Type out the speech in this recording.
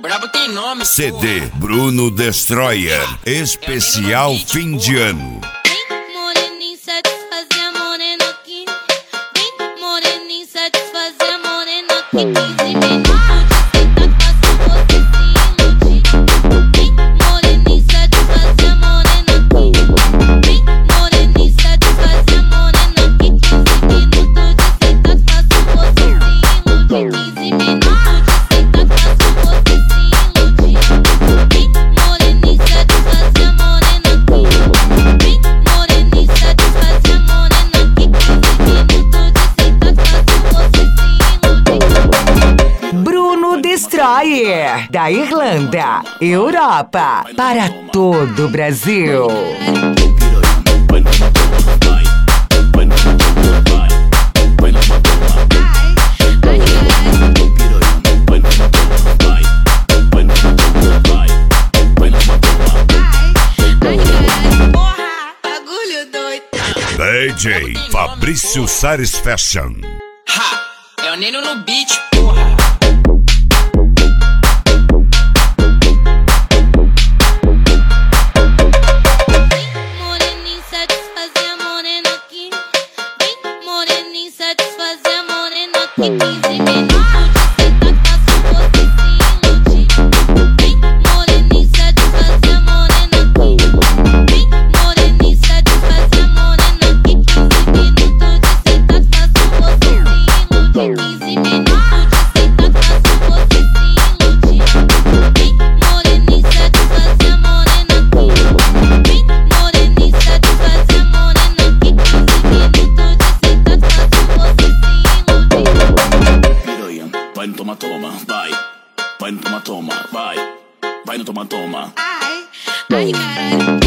brabo tem nome. CD Bruno Destroyer, especial fim de ano. Vem, moreninho, satisfazer a morena aqui. Vem, moreninho, satisfazer a morena aqui. 15 minutos de sentar, faço você se iludir. Vem, moreninho, satisfazer a morena aqui. Vem, moreninho, satisfazer a morena aqui. 15 minutos de sentar, faço você se iludir. 15 minutos. Destroyer, da Irlanda, Europa, para todo o Brasil. DJ Fabrício Sares Fashion. Ha! É o Neno no beat, porra. Vai no toma, vai no toma, vai no toma, toma. Ai, caralho.